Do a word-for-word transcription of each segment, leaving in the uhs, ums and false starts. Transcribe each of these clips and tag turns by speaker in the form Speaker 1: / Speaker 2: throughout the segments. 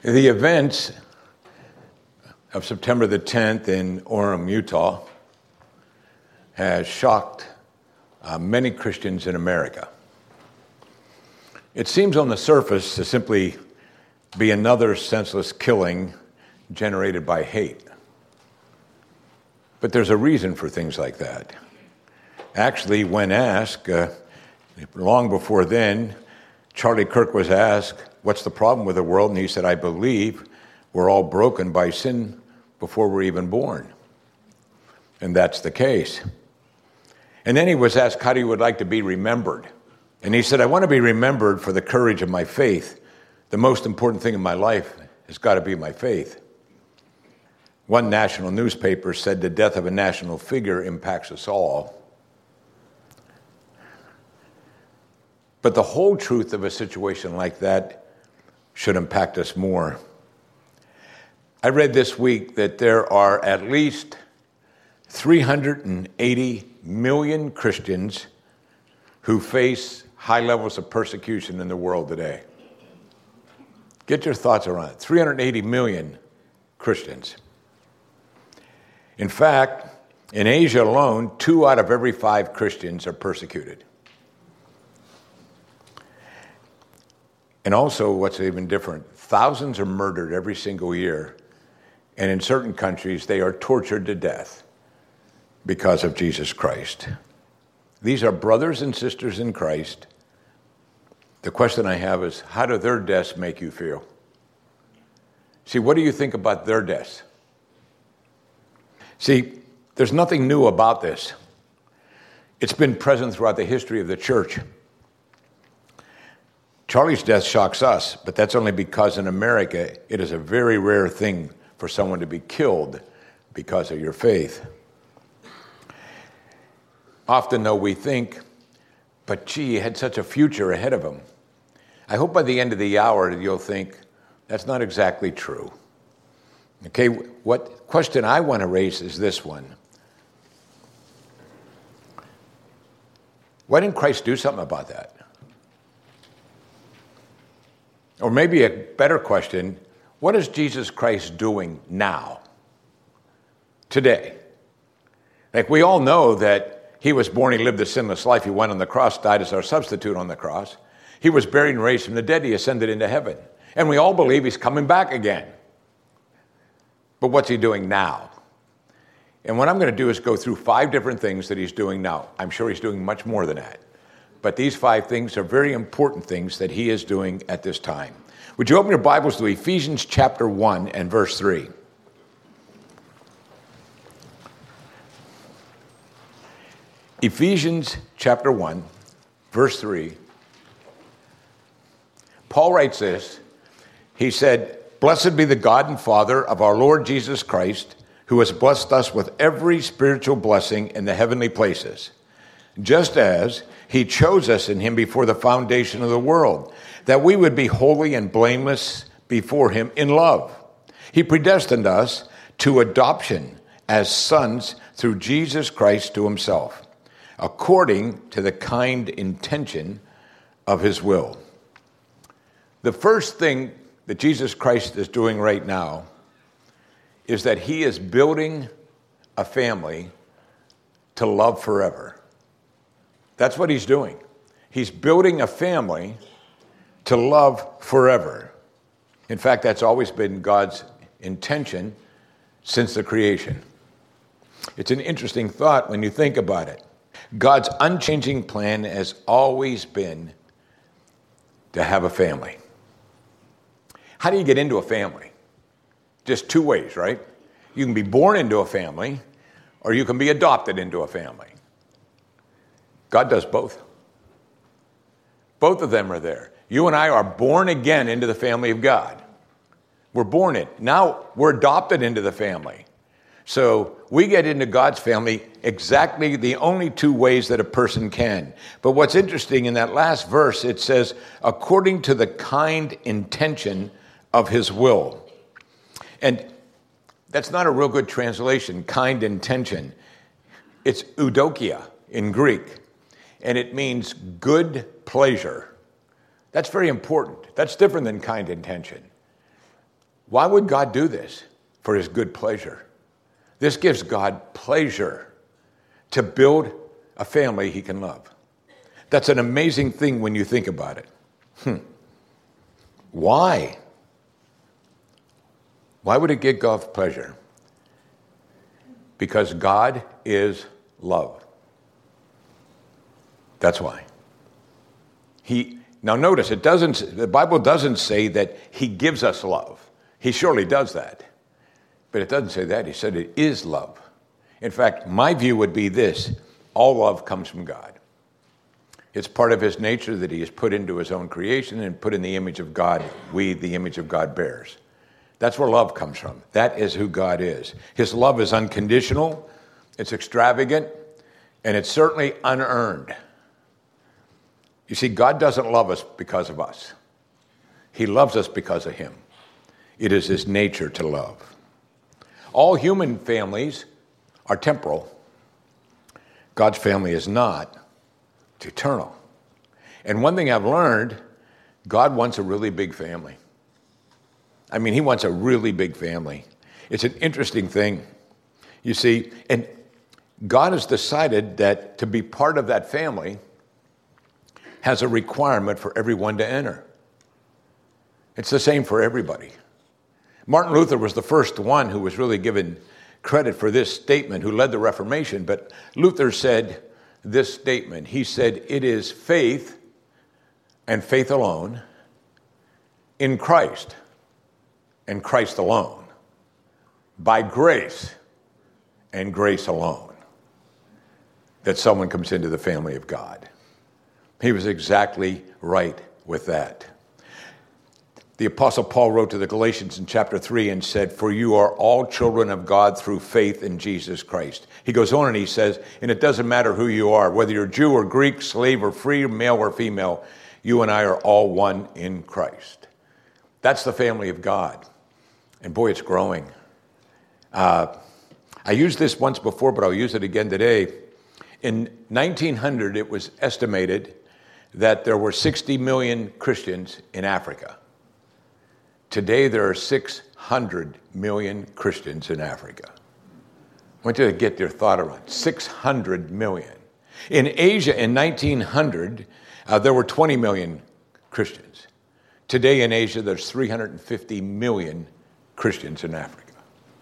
Speaker 1: The events of September the tenth in Orem, Utah, has shocked uh, many Christians in America. It seems on the surface to simply be another senseless killing generated by hate. But there's a reason for things like that. Actually, when asked, uh, long before then, Charlie Kirk was asked, what's the problem with the world? And he said, I believe we're all broken by sin before we're even born. And that's the case. And then he was asked, how do you would like to be remembered? And he said, I want to be remembered for the courage of my faith. The most important thing in my life has got to be my faith. One national newspaper said the death of a national figure impacts us all. But the whole truth of a situation like that should impact us more. I read this week that there are at least three hundred eighty million Christians who face high levels of persecution in the world today. Get your thoughts around it. three hundred eighty million Christians. In fact, in Asia alone, two out of every five Christians are persecuted. And also, what's even different, thousands are murdered every single year. And in certain countries, they are tortured to death because of Jesus Christ. These are brothers and sisters in Christ. The question I have is, how do their deaths make you feel? See, what do you think about their deaths? See, there's nothing new about this. It's been present throughout the history of the church. Charlie's death shocks us, but that's only because in America, it is a very rare thing for someone to be killed because of your faith. Often, though, we think, but gee, he had such a future ahead of him. I hope by the end of the hour you'll think, that's not exactly true. Okay, what question I want to raise is this one. Why didn't Christ do something about that? Or maybe a better question, what is Jesus Christ doing now, today? Like, we all know that he was born, he lived a sinless life, he went on the cross, died as our substitute on the cross. He was buried and raised from the dead, he ascended into heaven. And we all believe he's coming back again. But what's he doing now? And what I'm going to do is go through five different things that he's doing now. I'm sure he's doing much more than that. But these five things are very important things that he is doing at this time. Would you open your Bibles to Ephesians chapter one and verse three? Ephesians chapter one, verse three. Paul writes this. He said, Blessed be the God and Father of our Lord Jesus Christ, who has blessed us with every spiritual blessing in the heavenly places, just as he chose us in him before the foundation of the world, that we would be holy and blameless before him in love. He predestined us to adoption as sons through Jesus Christ to himself, according to the kind intention of his will. The first thing that Jesus Christ is doing right now is that he is building a family to love forever. That's what he's doing. He's building a family to love forever. In fact, that's always been God's intention since the creation. It's an interesting thought when you think about it. God's unchanging plan has always been to have a family. How do you get into a family? Just two ways, right? You can be born into a family, or you can be adopted into a family. God does both. Both of them are there. You and I are born again into the family of God. We're born in. Now we're adopted into the family. So we get into God's family exactly the only two ways that a person can. But what's interesting in that last verse, it says, according to the kind intention of his will. And that's not a real good translation, kind intention. It's eudokia in Greek, and it means good pleasure. That's very important. That's different than kind intention. Why would God do this? For his good pleasure. This gives God pleasure to build a family he can love. That's an amazing thing when you think about it. Hmm. Why? Why would it give God pleasure? Because God is love. That's why. He now notice it doesn't the Bible doesn't say that he gives us love. He surely does that. But it doesn't say that. He said it is love. In fact, my view would be this: all love comes from God. It's part of his nature that he has put into his own creation and put in the image of God. We, the image of God, bears. That's where love comes from. That is who God is. His love is unconditional, it's extravagant, and it's certainly unearned. You see, God doesn't love us because of us. He loves us because of him. It is his nature to love. All human families are temporal. God's family is not. It's eternal. And one thing I've learned, God wants a really big family. I mean, he wants a really big family. It's an interesting thing. You see, and God has decided that to be part of that family has a requirement for everyone to enter. It's the same for everybody. Martin Luther was the first one who was really given credit for this statement, who led the Reformation, but Luther said this statement. He said, it is faith and faith alone in Christ and Christ alone, by grace and grace alone, that someone comes into the family of God. He was exactly right with that. The Apostle Paul wrote to the Galatians in chapter three and said, for you are all children of God through faith in Jesus Christ. He goes on and he says, and it doesn't matter who you are, whether you're Jew or Greek, slave or free, male or female, you and I are all one in Christ. That's the family of God. And boy, it's growing. Uh, I used this once before, but I'll use it again today. In nineteen hundred, it was estimated that there were sixty million Christians in Africa. Today, there are six hundred million Christians in Africa. I want you to get your thought around six hundred million. In Asia, in nineteen hundred, uh, there were twenty million Christians. Today in Asia, there's three hundred fifty million Christians in Africa.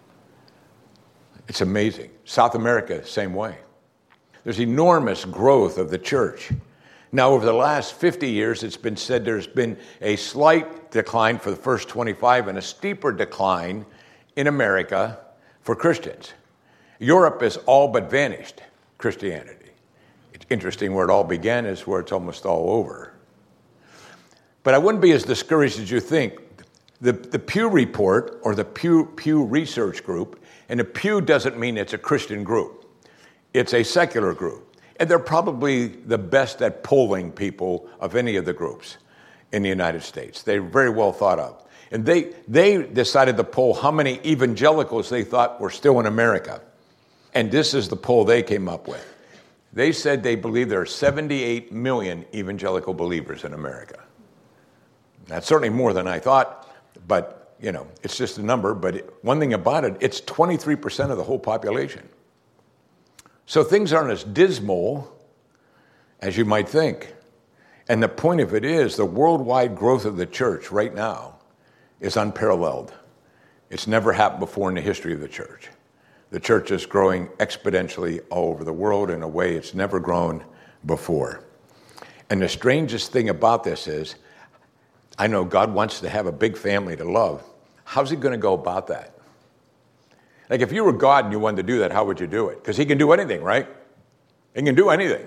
Speaker 1: It's amazing. South America, same way. There's enormous growth of the church. Now, over the last fifty years, it's been said there's been a slight decline for the first twenty-five and a steeper decline in America for Christians. Europe has all but vanished Christianity. It's interesting where it all began is where it's almost all over. But I wouldn't be as discouraged as you think. The, the Pew Report, or the Pew, Pew Research Group, and the Pew doesn't mean it's a Christian group. It's a secular group. And they're probably the best at polling people of any of the groups in the United States. They're very well thought of. And they, they decided to poll how many evangelicals they thought were still in America. And this is the poll they came up with. They said they believe there are seventy-eight million evangelical believers in America. That's certainly more than I thought, but, you know, it's just a number. But it, one thing about it, it's twenty-three percent of the whole population. So things aren't as dismal as you might think. And the point of it is the worldwide growth of the church right now is unparalleled. It's never happened before in the history of the church. The church is growing exponentially all over the world in a way it's never grown before. And the strangest thing about this is, I know God wants to have a big family to love. How's he going to go about that? Like if you were God and you wanted to do that, how would you do it? Because he can do anything, right? He can do anything.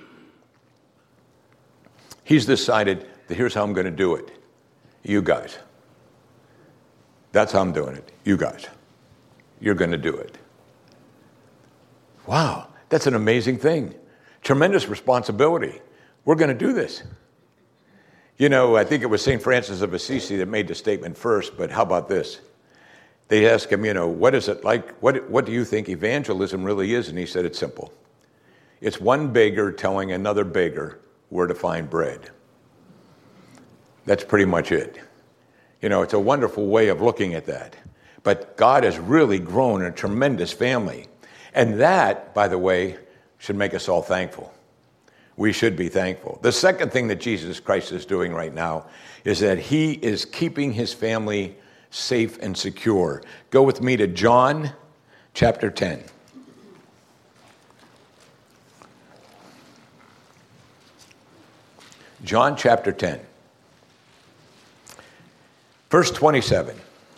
Speaker 1: He's decided that here's how I'm going to do it. You guys. That's how I'm doing it. You guys. You're going to do it. Wow, that's an amazing thing. Tremendous responsibility. We're going to do this. You know, I think it was Saint Francis of Assisi that made the statement first, but how about this? They asked him, you know, what is it like? What, what do you think evangelism really is? And he said, it's simple. It's one beggar telling another beggar where to find bread. That's pretty much it. You know, it's a wonderful way of looking at that. But God has really grown a tremendous family. And that, by the way, should make us all thankful. We should be thankful. The second thing that Jesus Christ is doing right now is that he is keeping his family safe and secure. Go with me to John chapter ten. John chapter ten. Verse twenty-seven.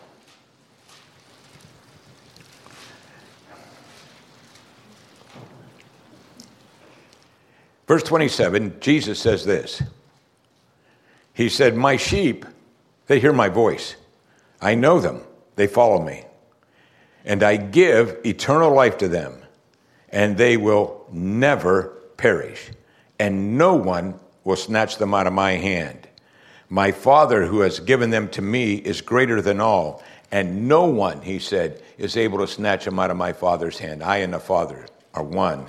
Speaker 1: Verse twenty-seven, Jesus says this. He said, my sheep, they hear my voice. I know them. They follow me. And I give eternal life to them, and they will never perish. And no one will snatch them out of my hand. My Father who has given them to me is greater than all, and no one, he said, is able to snatch them out of my Father's hand. I and the Father are one.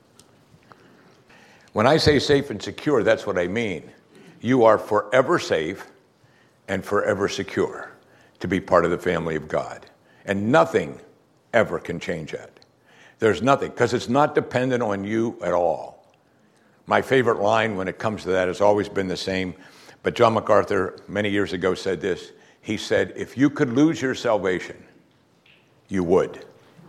Speaker 1: When I say safe and secure, that's what I mean. You are forever safe and forever secure to be part of the family of God. And nothing ever can change that. There's nothing, because it's not dependent on you at all. My favorite line when it comes to that has always been the same, but John MacArthur many years ago said this. He said, if you could lose your salvation, you would.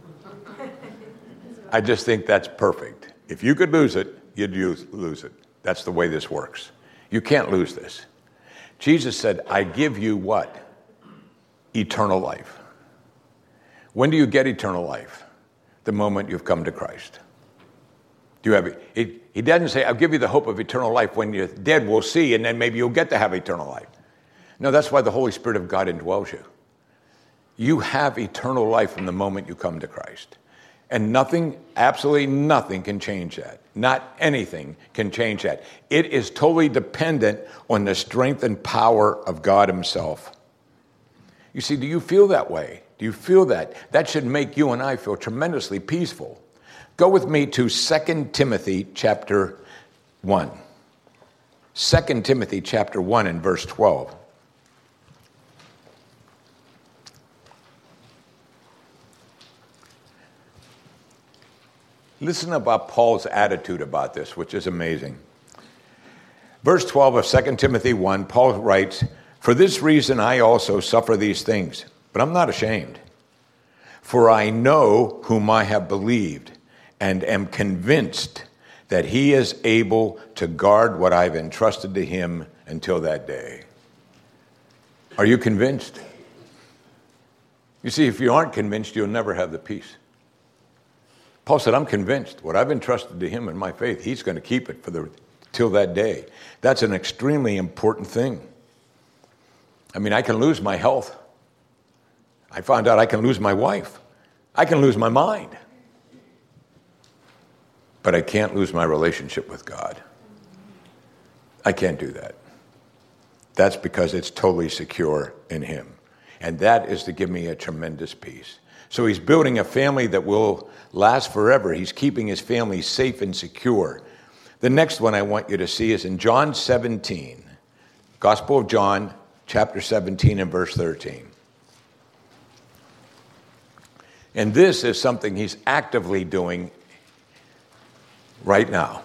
Speaker 1: I just think that's perfect. If you could lose it, you'd use, lose it. That's the way this works. You can't lose this. Jesus said, I give you what? Eternal life. When do you get eternal life? The moment you've come to Christ. Do you have it? He, he doesn't say, I'll give you the hope of eternal life. When you're dead, we'll see, and then maybe you'll get to have eternal life. No, that's why the Holy Spirit of God indwells you. You have eternal life from the moment you come to Christ. And nothing, absolutely nothing can change that. Not anything can change that. It is totally dependent on the strength and power of God himself. You see, do you feel that way? Do you feel that? That should make you and I feel tremendously peaceful. Go with me to Second Timothy chapter one. Second Timothy chapter one and verse twelve. Listen about Paul's attitude about this, which is amazing. Verse twelve of Second Timothy one, Paul writes, for this reason I also suffer these things, but I'm not ashamed. For I know whom I have believed, and am convinced that he is able to guard what I've entrusted to him until that day. Are you convinced? You see, if you aren't convinced, you'll never have the peace. Paul said, I'm convinced what I've entrusted to him in my faith, he's going to keep it for the till that day. That's an extremely important thing. I mean, I can lose my health. I found out I can lose my wife. I can lose my mind. But I can't lose my relationship with God. I can't do that. That's because it's totally secure in him. And that is to give me a tremendous peace. So he's building a family that will last forever. He's keeping his family safe and secure. The next one I want you to see is in John seventeen. Gospel of John, chapter seventeen and verse thirteen. And this is something he's actively doing right now.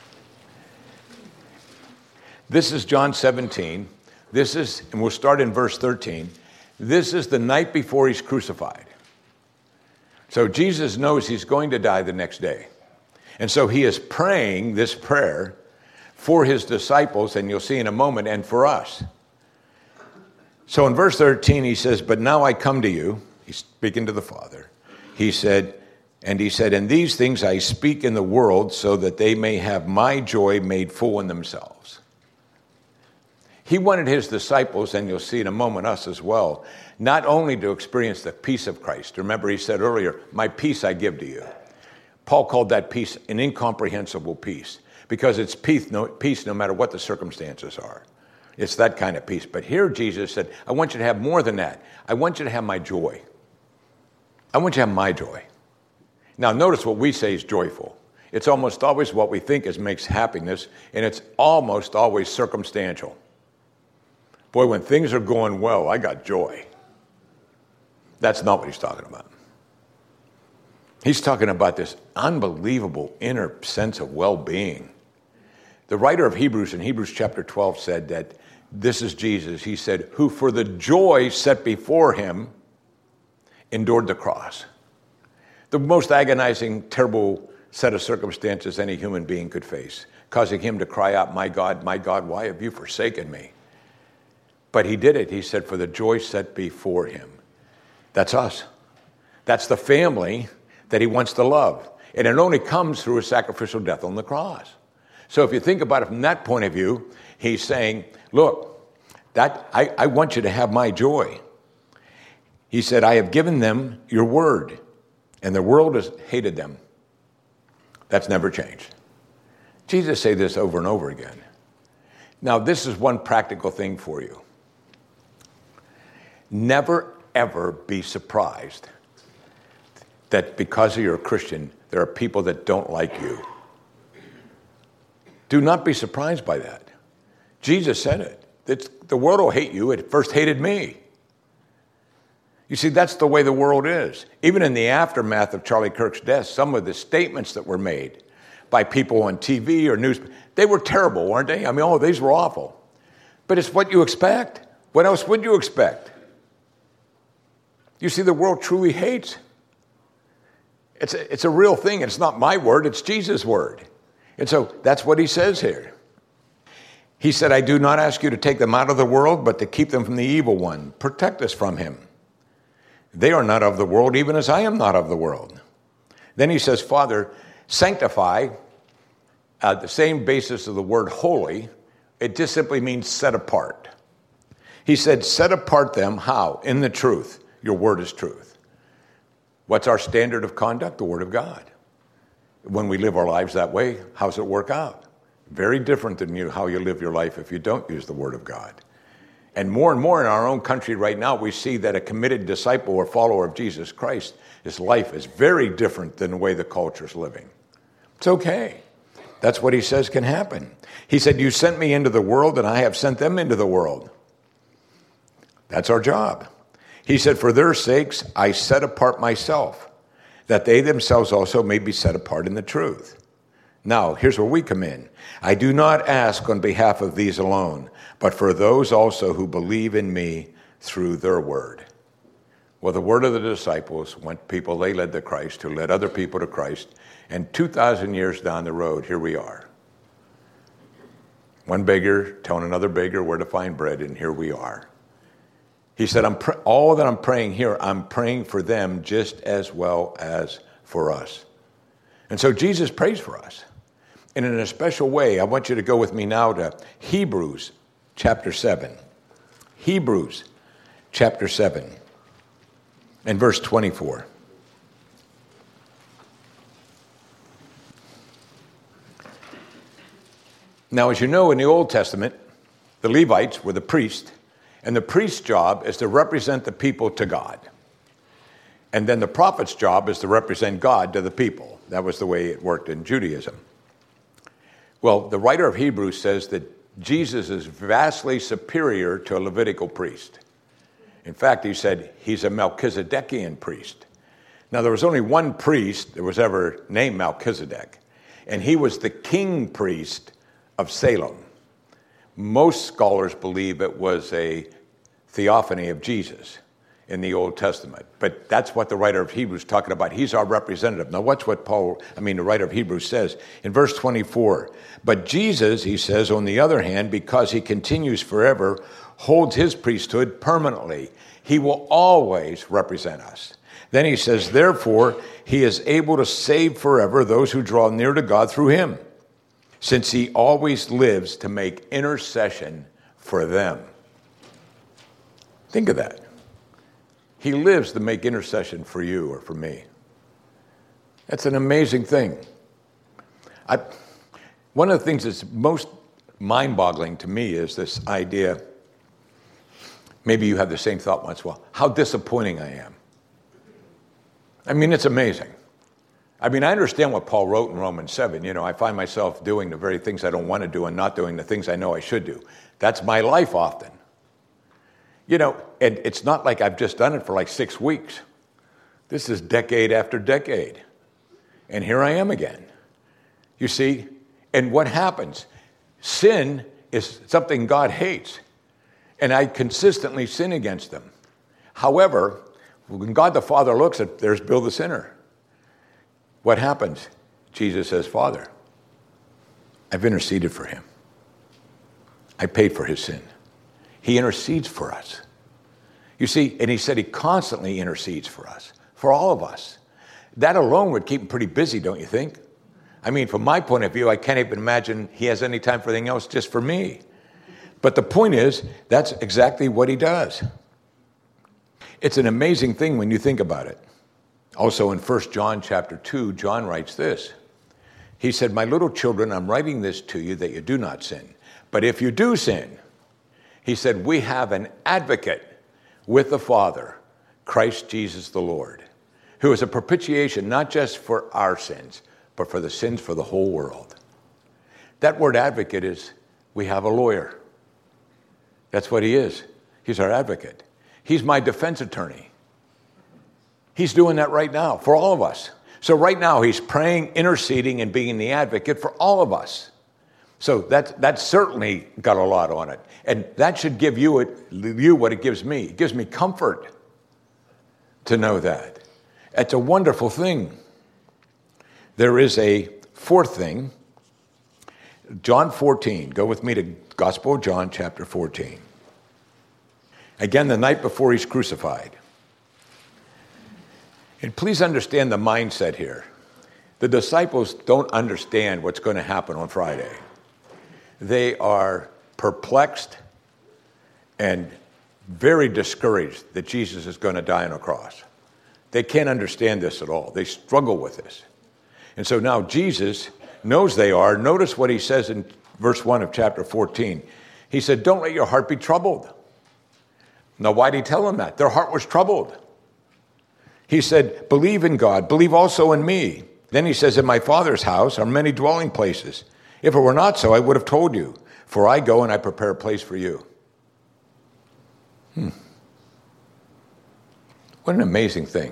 Speaker 1: This is John seventeen. This is, and we'll start in verse thirteen. This is the night before he's crucified. So Jesus knows he's going to die the next day. And so he is praying this prayer for his disciples, and you'll see in a moment, and for us. So in verse thirteen, he says, but now I come to you. He's speaking to the Father. He said, and he said, and these things I speak in the world so that they may have my joy made full in themselves. He wanted his disciples, and you'll see in a moment us as well, not only to experience the peace of Christ. Remember, he said earlier, my peace I give to you. Paul called that peace an incomprehensible peace because it's peace no, peace no matter what the circumstances are. It's that kind of peace. But here Jesus said, I want you to have more than that. I want you to have my joy. I want you to have my joy. Now, notice what we say is joyful. It's almost always what we think is makes happiness, and it's almost always circumstantial. Boy, when things are going well, I got joy. That's not what he's talking about. He's talking about this unbelievable inner sense of well-being. The writer of Hebrews in Hebrews chapter twelve said that this is Jesus. He said, who for the joy set before him endured the cross. The most agonizing, terrible set of circumstances any human being could face, causing him to cry out, my God, my God, why have you forsaken me? But he did it. He said, for the joy set before him. That's us. That's the family that he wants to love. And it only comes through a sacrificial death on the cross. So if you think about it from that point of view, he's saying, look, that I, I want you to have my joy. He said, I have given them your word, and the world has hated them. That's never changed. Jesus said this over and over again. Now, this is one practical thing for you. Never, ever be surprised that because you're a Christian, there are people that don't like you. Do not be surprised by that. Jesus said it. It's, the world will hate you. It first hated me. You see, that's the way the world is. Even in the aftermath of Charlie Kirk's death, some of the statements that were made by people on T V or news, they were terrible, weren't they? I mean, oh, these were awful. But it's what you expect. What else would you expect? You see, the world truly hates. It's a, it's a real thing. It's not my word. It's Jesus' word. And so that's what he says here. He said, I do not ask you to take them out of the world, but to keep them from the evil one. Protect us from him. They are not of the world, even as I am not of the world. Then he says, Father, sanctify, uh, the same basis of the word holy, it just simply means set apart. He said, set apart them, how? In the truth. Your word is truth. What's our standard of conduct? The word of God. When we live our lives that way, how does it work out? Very different than you, how you live your life if you don't use the word of God. And more and more in our own country right now, we see that a committed disciple or follower of Jesus Christ, his life is very different than the way the culture's living. It's okay. That's what he says can happen. He said, you sent me into the world and I have sent them into the world. That's our job. He said, for their sakes, I set apart myself, that they themselves also may be set apart in the truth. Now, here's where we come in. I do not ask on behalf of these alone, but for those also who believe in me through their word. Well, the word of the disciples went people they led to Christ, who led other people to Christ, and two thousand years down the road, here we are. One beggar telling another beggar where to find bread, and here we are. He said, I'm pr- all that I'm praying here, I'm praying for them just as well as for us. And so Jesus prays for us. And in a special way, I want you to go with me now to Hebrews chapter seven. Hebrews chapter seven and verse twenty-four. Now, as you know, in the Old Testament, the Levites were the priests, and the priest's job is to represent the people to God. And then the prophet's job is to represent God to the people. That was the way it worked in Judaism. Well, the writer of Hebrews says that Jesus is vastly superior to a Levitical priest. In fact, he said he's a Melchizedekian priest. Now, there was only one priest that was ever named Melchizedek, and he was the king priest of Salem. Most scholars believe it was a theophany of Jesus in the Old Testament. But that's what the writer of Hebrews is talking about. He's our representative. Now, watch what Paul, I mean, the writer of Hebrews says in verse twenty-four. But Jesus, he says, on the other hand, because he continues forever, holds his priesthood permanently. He will always represent us. Then he says, therefore, he is able to save forever those who draw near to God through him, since he always lives to make intercession for them. Think of that. He lives to make intercession for you or for me. That's an amazing thing. I, one of the things that's most mind-boggling to me is this idea, maybe you have the same thought once in a while, how disappointing I am. I mean, it's amazing. I mean, I understand what Paul wrote in Romans seven. You know, I find myself doing the very things I don't want to do and not doing the things I know I should do. That's my life often. You know, and it's not like I've just done it for like six weeks. This is decade after decade. And here I am again. You see, and what happens? Sin is something God hates. And I consistently sin against them. However, when God the Father looks at, there's Bill the sinner. What happens? Jesus says, Father, I've interceded for him. I paid for his sin. He intercedes for us. You see, and he said he constantly intercedes for us, for all of us. That alone would keep him pretty busy, don't you think? I mean, from my point of view, I can't even imagine he has any time for anything else just for me. But the point is, that's exactly what he does. It's an amazing thing when you think about it. Also in First John chapter two, John writes this. He said, my little children, I'm writing this to you that you do not sin. But if you do sin, he said, we have an advocate with the Father, Christ Jesus the Lord, who is a propitiation not just for our sins, but for the sins for the whole world. That word advocate is, we have a lawyer. That's what he is. He's our advocate. He's my defense attorney. He's doing that right now for all of us. So right now he's praying, interceding, and being the advocate for all of us. So that's, that's certainly got a lot on it. And that should give you, it, you what it gives me. It gives me comfort to know that. It's a wonderful thing. There is a fourth thing. John fourteen. Go with me to Gospel of John chapter fourteen. Again, the night before he's crucified. And please understand the mindset here. The disciples don't understand what's going to happen on Friday. They are perplexed and very discouraged that Jesus is going to die on a cross. They can't understand this at all. They struggle with this. And so now Jesus knows they are. Notice what he says in verse one of chapter fourteen. He said, don't let your heart be troubled. Now, why did he tell them that? Their heart was troubled. He said, believe in God, believe also in me. Then he says, in my Father's house are many dwelling places. If it were not so, I would have told you, for I go and I prepare a place for you. Hmm. What an amazing thing.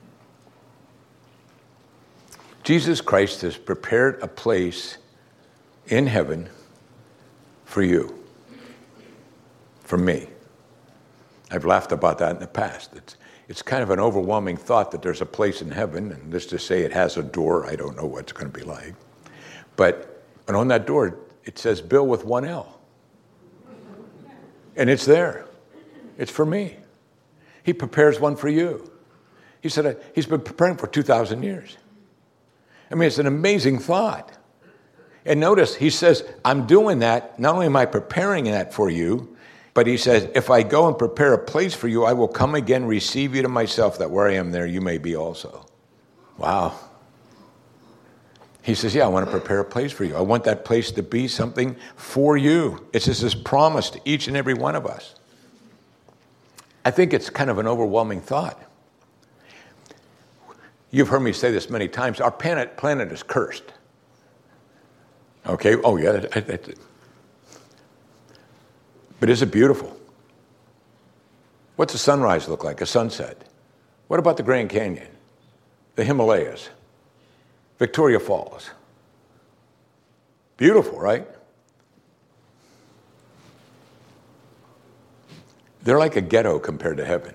Speaker 1: Jesus Christ has prepared a place in heaven for you, for me. I've laughed about that in the past. It's, it's kind of an overwhelming thought that there's a place in heaven, and let's just say it has a door. I don't know what it's going to be like. But and on that door, it says Bill with one L. And it's there. It's for me. He prepares one for you. He said he's been preparing for two thousand years. I mean, it's an amazing thought. And notice, he says, I'm doing that. Not only am I preparing that for you, but he says, if I go and prepare a place for you, I will come again, receive you to myself, that where I am there, you may be also. Wow. He says, yeah, I want to prepare a place for you. I want that place to be something for you. It's just this promise to each and every one of us. I think it's kind of an overwhelming thought. You've heard me say this many times. Our planet, planet is cursed. Okay? Oh, yeah. That, that, but is it beautiful? What's a sunrise look like? A sunset? What about the Grand Canyon? The Himalayas? Victoria Falls? Beautiful, right? They're like a ghetto compared to heaven.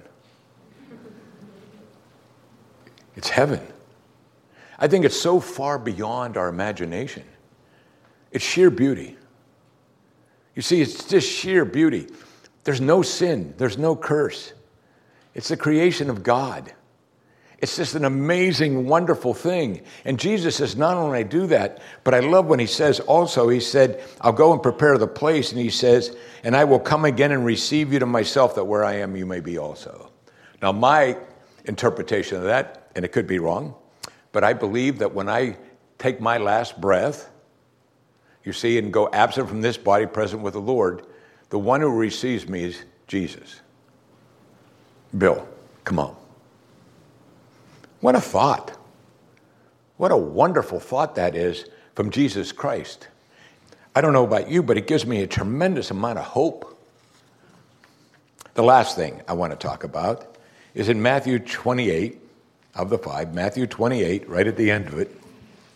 Speaker 1: It's heaven. I think it's so far beyond our imagination. It's sheer beauty. You see, it's just sheer beauty. There's no sin. There's no curse. It's the creation of God. It's just an amazing, wonderful thing. And Jesus says, not only I do that, but I love when he says also, he said, I'll go and prepare the place. And he says, and I will come again and receive you to myself, that where I am, you may be also. Now, my interpretation of that, and it could be wrong, but I believe that when I take my last breath, you see, and go absent from this body, present with the Lord, the one who receives me is Jesus. Bill, come on. What a thought. What a wonderful thought that is from Jesus Christ. I don't know about you, but it gives me a tremendous amount of hope. The last thing I want to talk about is in Matthew twenty-eight of the five, Matthew twenty-eight, right at the end of it.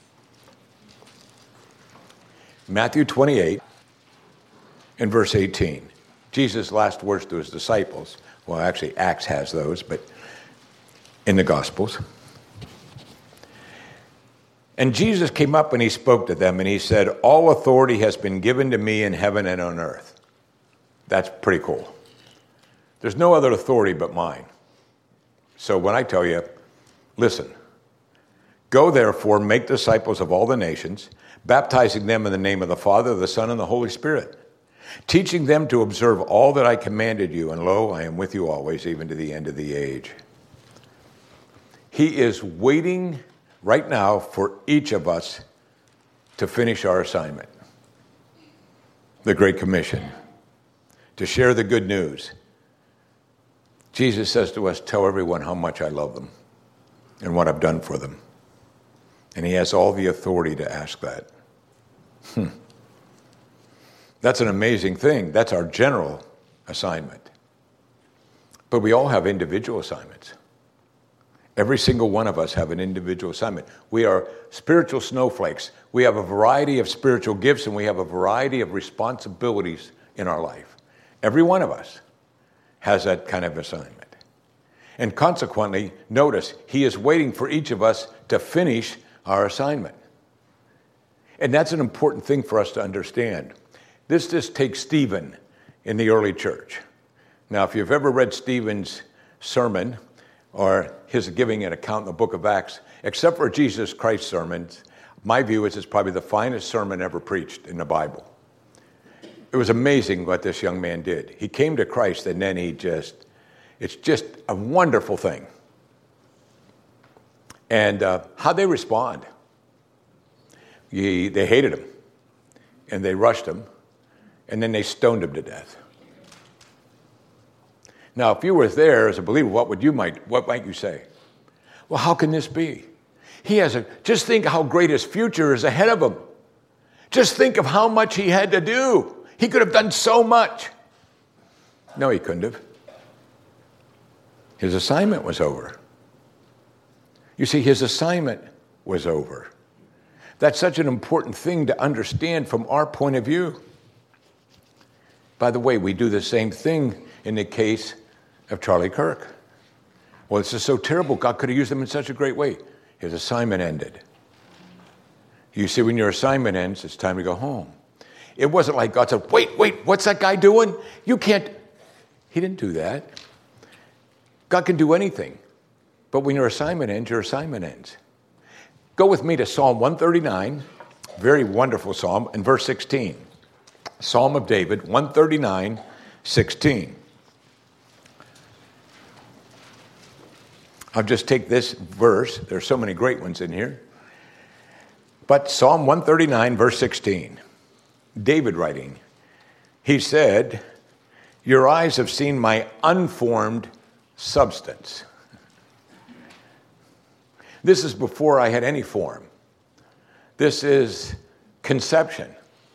Speaker 1: Matthew twenty-eight in verse eighteen. Jesus' last words to his disciples. Well, actually, Acts has those, but in the Gospels. And Jesus came up and he spoke to them and he said, all authority has been given to me in heaven and on earth. That's pretty cool. There's no other authority but mine. So when I tell you, listen, go therefore, make disciples of all the nations, baptizing them in the name of the Father, the Son, and the Holy Spirit, teaching them to observe all that I commanded you, and lo, I am with you always, even to the end of the age. He is waiting right now for each of us to finish our assignment. The Great Commission. To share the good news. Jesus says to us, tell everyone how much I love them and what I've done for them. And he has all the authority to ask that. Hmm. That's an amazing thing. That's our general assignment. But we all have individual assignments. Every single one of us have an individual assignment. We are spiritual snowflakes. We have a variety of spiritual gifts and we have a variety of responsibilities in our life. Every one of us has that kind of assignment. And consequently, notice, he is waiting for each of us to finish our assignment. And that's an important thing for us to understand. This just takes Stephen in the early church. Now, if you've ever read Stephen's sermon, or his giving an account in the book of Acts, except for Jesus Christ's sermons, my view is it's probably the finest sermon ever preached in the Bible. It was amazing what this young man did. He came to Christ and then he just, it's just a wonderful thing. And uh, how'd they respond? He, they hated him and they rushed him and then they stoned him to death. Now, if you were there as a believer, what would you might what might you say? Well, how can this be? He has a just think how great his future is ahead of him. Just think of how much he had to do. He could have done so much. No, he couldn't have. His assignment was over. You see, his assignment was over. That's such an important thing to understand from our point of view. By the way, we do the same thing in the case of Charlie Kirk. Well, it's just so terrible. God could have used him in such a great way. His assignment ended. You see, when your assignment ends, it's time to go home. It wasn't like God said, wait, wait, what's that guy doing? You can't. He didn't do that. God can do anything. But when your assignment ends, your assignment ends. Go with me to Psalm one thirty-nine, very wonderful psalm, in verse sixteen. Psalm of David, one thirty-nine, sixteen. I'll just take this verse. There's so many great ones in here. But Psalm one thirty-nine, verse sixteen. David writing. He said, your eyes have seen my unformed substance. This is before I had any form. This is conception.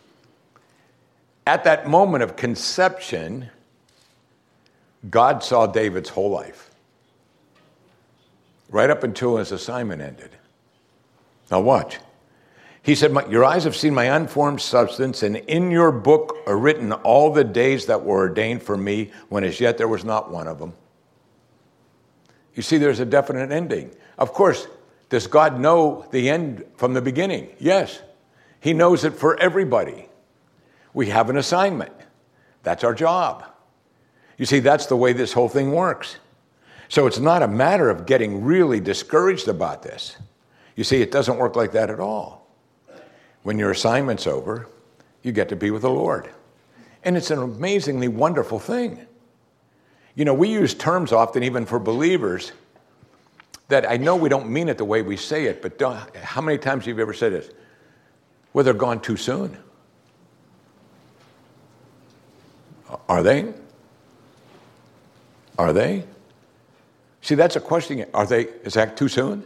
Speaker 1: At that moment of conception, God saw David's whole life. Right up until his assignment ended. Now watch. He said, your eyes have seen my unformed substance, and in your book are written all the days that were ordained for me, when as yet there was not one of them. You see, there's a definite ending. Of course, does God know the end from the beginning? Yes. He knows it for everybody. We have an assignment. That's our job. You see, that's the way this whole thing works. So it's not a matter of getting really discouraged about this. You see, it doesn't work like that at all. When your assignment's over, you get to be with the Lord. And it's an amazingly wonderful thing. You know, we use terms often, even for believers, that I know we don't mean it the way we say it, but don't, how many times have you ever said this? Well, they're gone too soon. Are they? Are they? See, that's a question. Are they, is that too soon?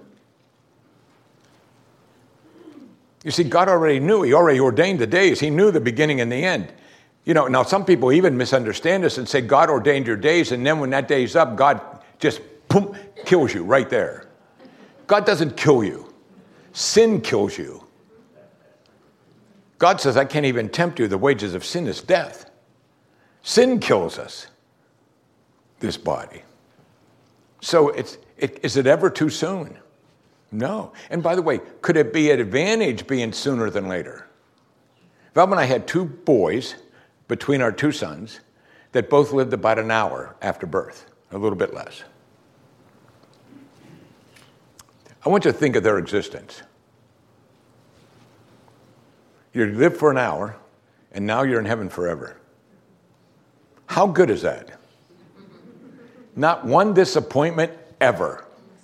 Speaker 1: You see, God already knew. He already ordained the days. He knew the beginning and the end. You know, now some people even misunderstand this and say God ordained your days, and then when that day's up, God just boom, kills you right there. God doesn't kill you. Sin kills you. God says, I can't even tempt you. The wages of sin is death. Sin kills us, this body. So it's, it, is it ever too soon? No. And by the way, could it be an advantage being sooner than later? Val and I had two boys between our two sons that both lived about an hour after birth, a little bit less. I want you to think of their existence. You lived for an hour, and now you're in heaven forever. How good is that? Not one disappointment ever.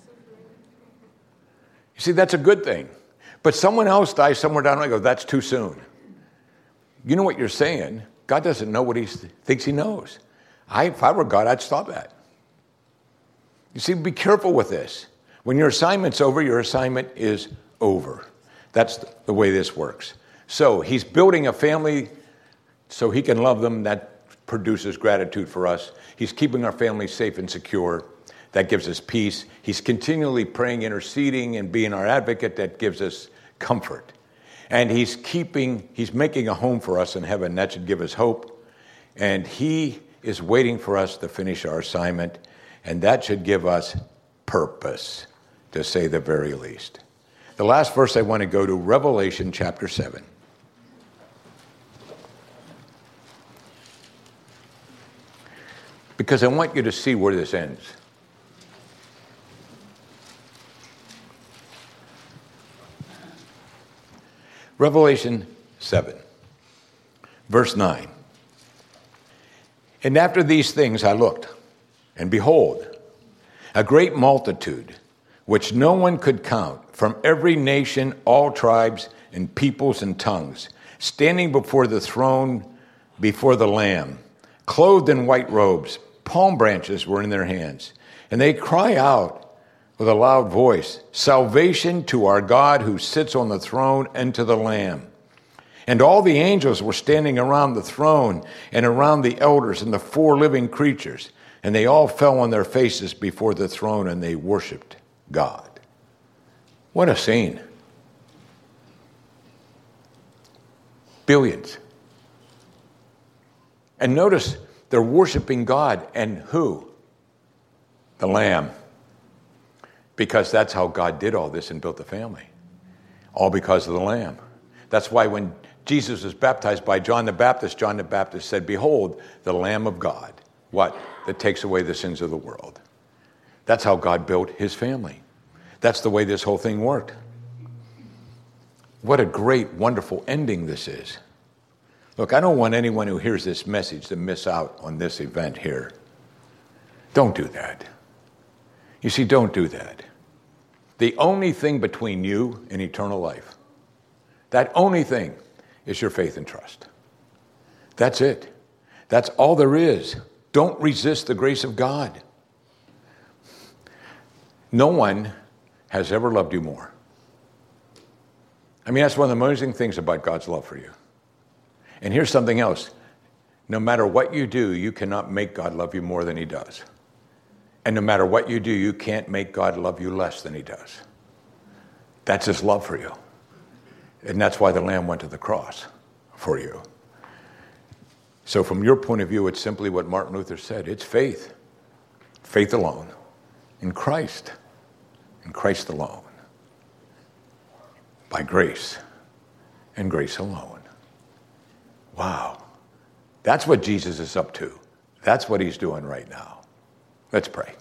Speaker 1: You see, that's a good thing. But someone else dies somewhere down the line and goes, that's too soon. You know what you're saying? God doesn't know what he thinks he knows. I, if I were God, I'd stop that. You see, be careful with this. When your assignment's over, your assignment is over. That's the way this works. So he's building a family so he can love them. That produces gratitude for us. He's keeping our family safe and secure. That gives us peace. He's continually praying, interceding, and being our advocate. That gives us comfort. And he's keeping, he's making a home for us in heaven. That should give us hope. And he is waiting for us to finish our assignment. And that should give us purpose, to say the very least. The last verse I want to go to, Revelation chapter seven. Because I want you to see where this ends. Revelation seven, verse nine. And after these things I looked, and behold, a great multitude, which no one could count, from every nation, all tribes, and peoples and tongues, standing before the throne, before the Lamb, clothed in white robes, palm branches were in their hands. And they cry out with a loud voice, salvation to our God who sits on the throne and to the Lamb. And all the angels were standing around the throne and around the elders and the four living creatures. And they all fell on their faces before the throne and they worshiped God. What a scene. Billions. And notice they're worshiping God, and who? The Lamb. Because that's how God did all this and built the family. All because of the Lamb. That's why when Jesus was baptized by John the Baptist, John the Baptist said, behold, the Lamb of God. What? That takes away the sins of the world. That's how God built his family. That's the way this whole thing worked. What a great, wonderful ending this is. Look, I don't want anyone who hears this message to miss out on this event here. Don't do that. You see, don't do that. The only thing between you and eternal life, that only thing is your faith and trust. That's it. That's all there is. Don't resist the grace of God. No one has ever loved you more. I mean, that's one of the amazing things about God's love for you. And here's something else. No matter what you do, you cannot make God love you more than he does. And no matter what you do, you can't make God love you less than he does. That's his love for you. And that's why the Lamb went to the cross for you. So from your point of view, it's simply what Martin Luther said. It's faith. Faith alone. In Christ. In Christ alone. By grace. And grace alone. Wow. That's what Jesus is up to. That's what he's doing right now. Let's pray.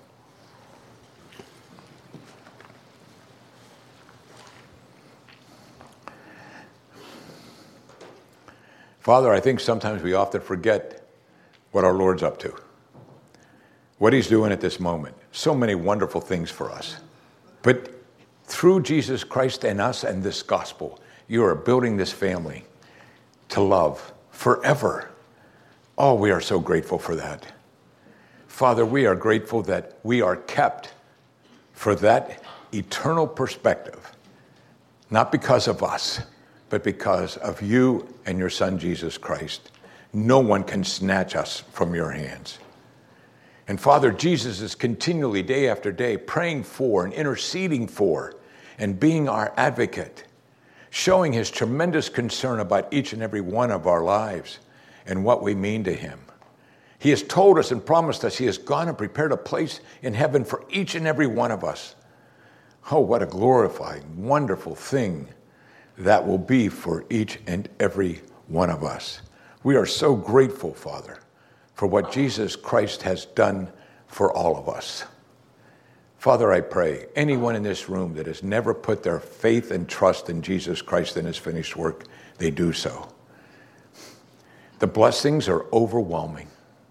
Speaker 1: Father, I think sometimes we often forget what our Lord's up to, what he's doing at this moment. So many wonderful things for us. But through Jesus Christ and us and this gospel, you are building this family to love forever. Oh, we are so grateful for that. Father, we are grateful that we are kept for that eternal perspective, not because of us, but because of you and your Son, Jesus Christ. no one can snatch us from your hands. And Father, Jesus is continually, day after day, praying for and interceding for and being our advocate, showing his tremendous concern about each and every one of our lives and what we mean to him. He has told us and promised us he has gone and prepared a place in heaven for each and every one of us. Oh, what a glorifying, wonderful thing that will be for each and every one of us. We are so grateful, Father, for what Jesus Christ has done for all of us. Father, I pray anyone in this room that has never put their faith and trust in Jesus Christ and his finished work, they do so. The blessings are overwhelming.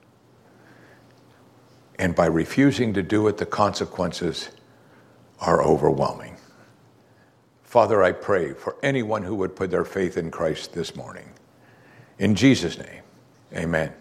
Speaker 1: And by refusing to do it, the consequences are overwhelming. Father, I pray for anyone who would put their faith in Christ this morning. In Jesus' name, amen.